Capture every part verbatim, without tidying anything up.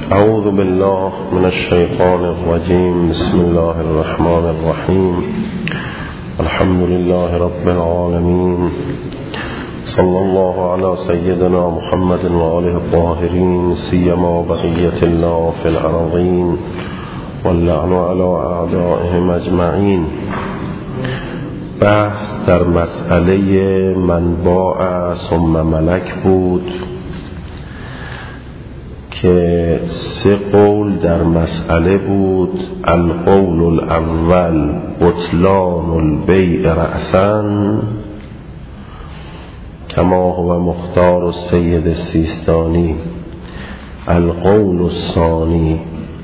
اعوذ بالله من الشیطان الرجیم. بسم الله الرحمن الرحیم. الحمد لله رب العالمین. صلی الله علی سیدنا محمد و آله الطاهرین، سیما بقیة الله فی الارضین واللعن علی اعدائهم اجمعین. بحث در مسئله من باع ثم ملک بود که سه قول در مسئله بود. القول الاول بطلان البیع رأسا کما هو مختار السید السیستانی. القول الثانی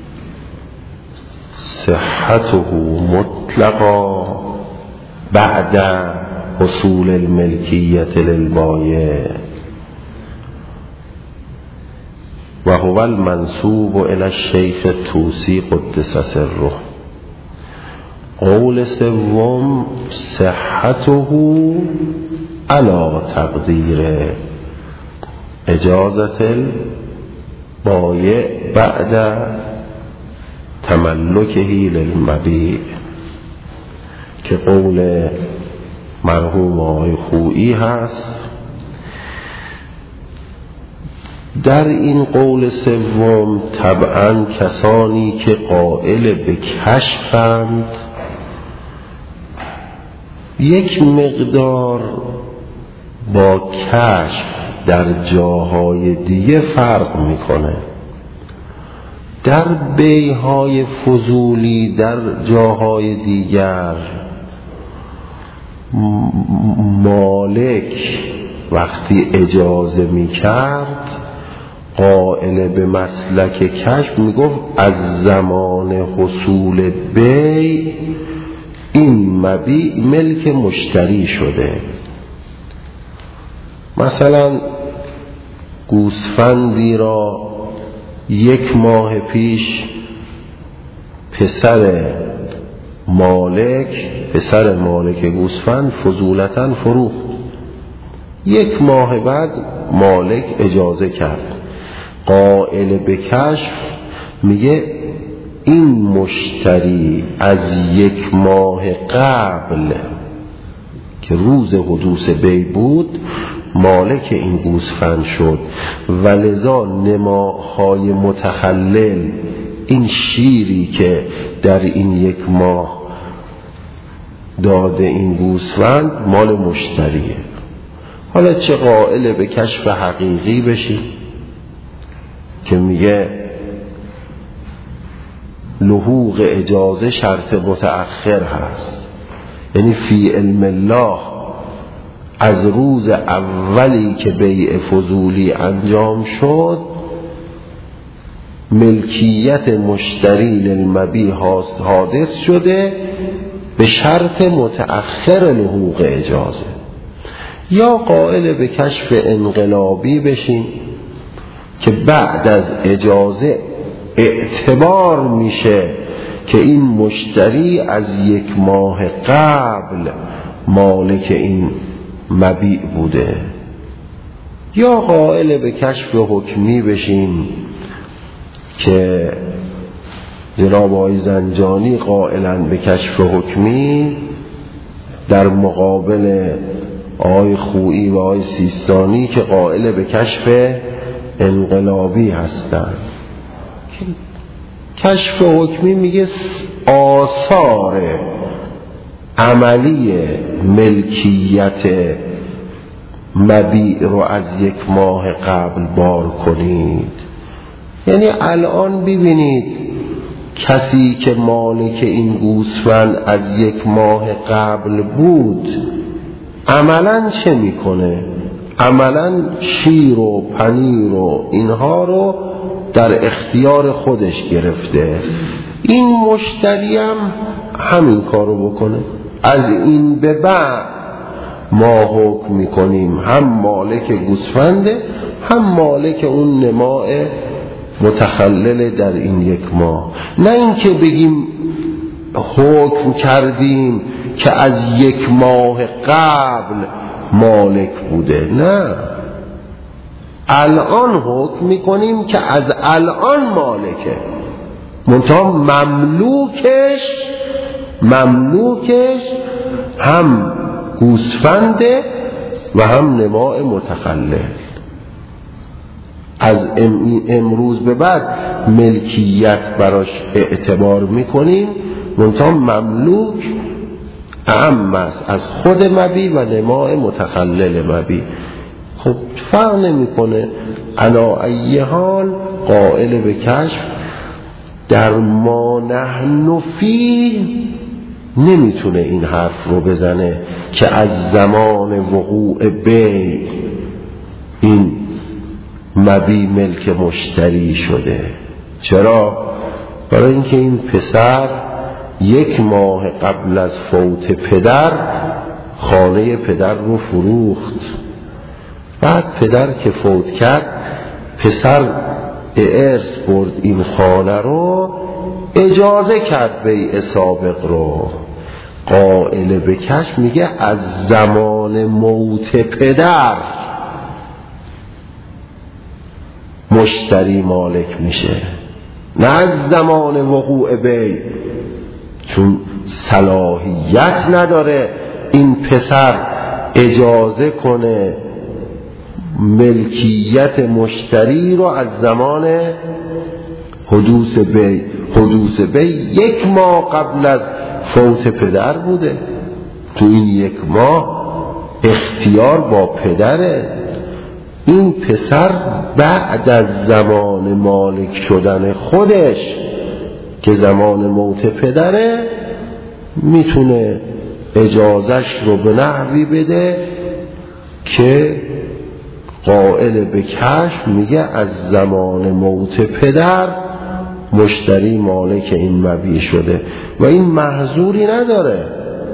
صحته مطلقا بعد حصول الملکیت للبایع و هو المنسوب الى الشیخ الطوسی قدس سره. قول سوم صحته علی تقدیر اجازت البایع بعد تملکه للمبیع، که قول مرحوم آقای خویی هست. در این قول سوم طبعا کسانی که قائل به کشفند یک مقدار با کشف در جاهای دیگه فرق میکنه. در بیعهای فضولی در جاهای دیگر مالک وقتی اجازه میکرد قائل به مسلک کشف میگفت از زمان حصول بیع این مبیع ملک مشتری شده. مثلا گوسفندی را یک ماه پیش پسر مالک پسر مالک گوسفند فضولتاً فروخت. یک ماه بعد مالک اجازه کرد. قائل به کشف میگه این مشتری از یک ماه قبل که روز حدوث بیع بود مالک این گوسفند شد و لذا نماهای متخلل، این شیری که در این یک ماه داده این گوسفند مال مشتریه. حالا چه قائل به کشف حقیقی بشی که میگه لحوق اجازه شرط متأخر هست، یعنی فی علم الله از روز اولی که بیع فضولی انجام شد ملکیت مشتری للمبیع حادث شده به شرط متأخر لحوق اجازه. یا قائل به کشف انقلابی بشین که بعد از اجازه اعتبار میشه که این مشتری از یک ماه قبل مالک این مبیع بوده. یا قائل به کشف حکمی بشیم که جناب آقای زنجانی قائلن به کشف حکمی در مقابل آقای خویی و آقای سیستانی که قائل به کشف انقلابی هستند. کشف حکمی میگه آثار عملی ملکیت مبیع رو از یک ماه قبل بار کنید. یعنی الان ببینید کسی که مالک این گوسفند از یک ماه قبل بود عملاً چه میکنه؟ عملاً شیر و پنیر و اینها رو در اختیار خودش گرفته. این مشتری هم همین کارو بکنه. از این به بعد ما حکم میکنیم هم مالک گوسفنده هم مالک اون نماء متخلل در این یک ماه. نه اینکه بگیم حکم کردیم که از یک ماه قبل مالک بوده. نه، الان حکم میکنیم که از الان مالکه، منتها مملوکش مملوکش هم گوسفنده و هم نماء متخلل. از امروز به بعد ملکیت براش اعتبار میکنیم، منتها مملوک اعم است از خود مبی و نماء متخلل مبی. خب فرق نمیکنه. علا ای حال قائل به کشف در ما نحن فیه نمیتونه این حرف رو بزنه که از زمان وقوع بی این مبی ملک مشتری شده. چرا؟ برای اینکه این پسر یک ماه قبل از فوت پدر خانه پدر رو فروخت. بعد پدر که فوت کرد پسر ارث برد این خانه رو، اجازه کرد بیع سابق رو. قائل به کشف میگه از زمان موت پدر مشتری مالک میشه، نه از زمان وقوع بی، چون صلاحیت نداره این پسر اجازه کنه ملکیت مشتری رو از زمان حدوث بی. حدوث بی یک ماه قبل از فوت پدر بوده. تو این یک ماه اختیار با پدره. این پسر بعد از زمان مالک شدن خودش که زمان موت پدره میتونه اجازش رو به نحوی بده که قائل به کشف میگه از زمان موت پدر مشتری مالک این مبیع شده و این محظوری نداره.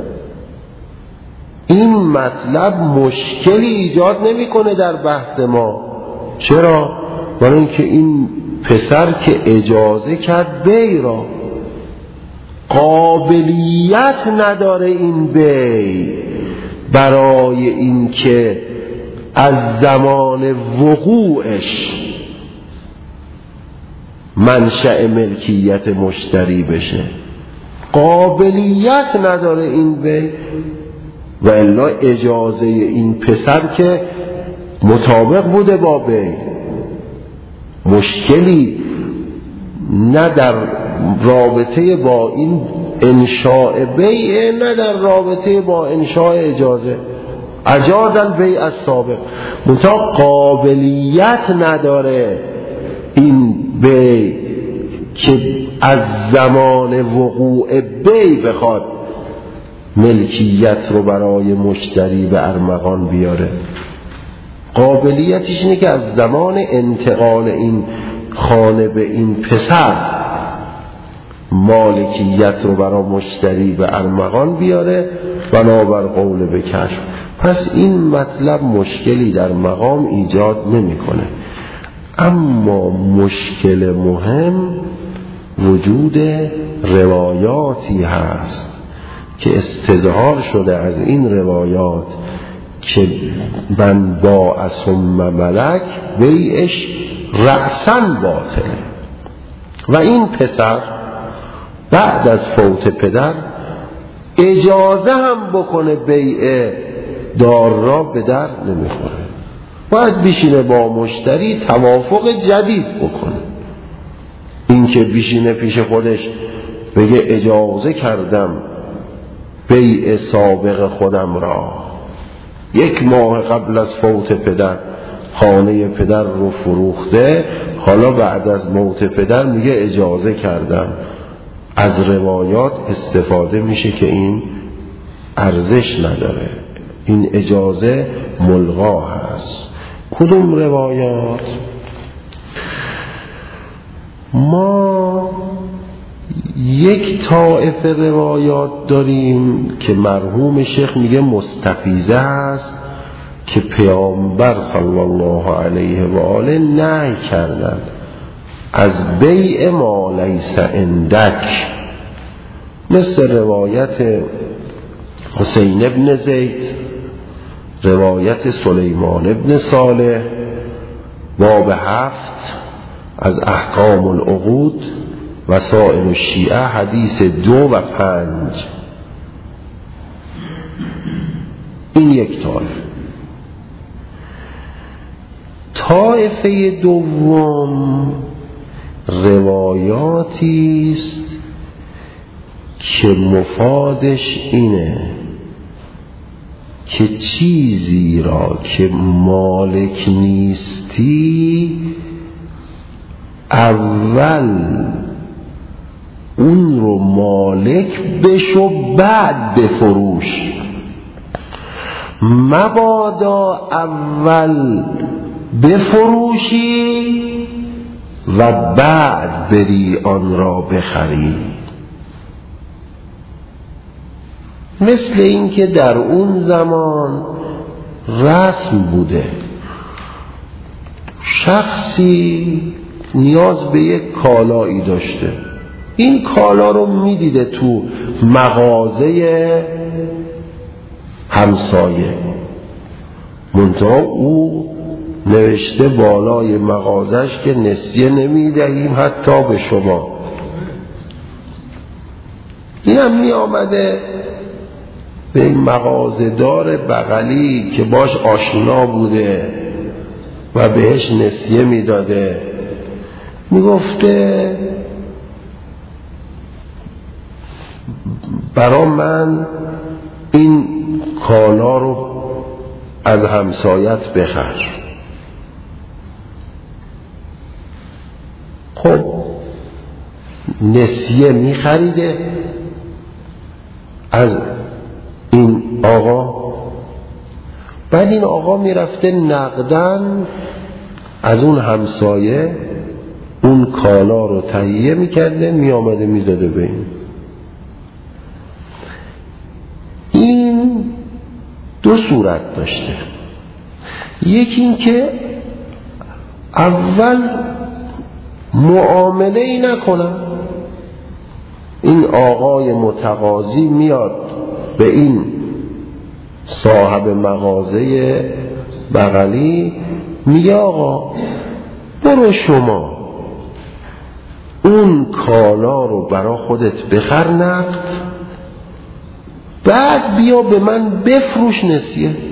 این مطلب مشکلی ایجاد نمیکنه در بحث ما. چرا؟ برای اینکه این پسر که اجازه کرد بی را، قابلیت نداره این بی برای اینکه از زمان وقوعش منشأ ملکیت مشتری بشه. قابلیت نداره این بی، و الا اجازه این پسر که مطابق بوده با بی. مشکلی نه در رابطه با این انشاء بیعه، نه در رابطه با انشاء اجازه. اجاز البیع السابق، منتها قابلیت نداره این بی که از زمان وقوع بی بخواد ملکیت رو برای مشتری به ارمغان بیاره. قابلیتش اینه که از زمان انتقال این خانه به این پسر مالکیت رو برای مشتری به ارمغان بیاره بنابر قول به کشف. پس این مطلب مشکلی در مقام ایجاد نمیکنه. اما مشکل مهم وجود روایاتی هست که استظهار شده از این روایات که من با ثم ملک بیعش رأساً باطله و این پسر بعد از فوت پدر اجازه هم بکنه بیع دار را به در نمیخوره. باید بیشینه با مشتری توافق جدید بکنه. این که بیشینه پیش خودش بگه اجازه کردم بیع سابق خودم را، یک ماه قبل از فوت پدر خانه پدر رو فروخته، حالا بعد از موت پدر میگه اجازه کردم. از روایات استفاده میشه که این ارزش نداره، این اجازه ملغا هست. کدوم روایات؟ ما یک طائفه روایات داریم که مرحوم شیخ میگه مستفیضه است که پیامبر صلی الله علیه و آله نهی کردن از بیع ما لیس عندک، مثل روایت حسین ابن زید، روایت سلیمان ابن صالح، باب هفت از احکام العقود وسائل الشیعه حدیث دو و پنج. این یک طایفه. طایفه دوم روایاتی است که مفادش اینه که چیزی را که مالک نیستی اول اون رو مالک بشو بعد بفروش، مبادا اول بفروشی و بعد بری آن را بخری. مثل این که در اون زمان رسم بوده شخصی نیاز به یک کالایی داشته، این کالا رو میدیده تو مغازه همسایه، منتها او نوشته بالای مغازش که نسیه نمیدهیم حتی به شما. اینم می آمده به این مغازه‌دار بغلی که باش آشنا بوده و بهش نسیه میداده، میگفته برا من این کالا رو از همسایت بخر. خب نسیه میخریده از این آقا، بعد این آقا میرفته نقدن از اون همسایه اون کالا رو تهیه میکرده میامده میداده به این. این دو صورت داشته. یکی این که اول معامله ای نکنن، این آقای متقاضی میاد به این صاحب مغازه بغلی میگه آقا برو شما اون کالا رو برا خودت بخر نقد، بعد بیا به من بفروش نسیه.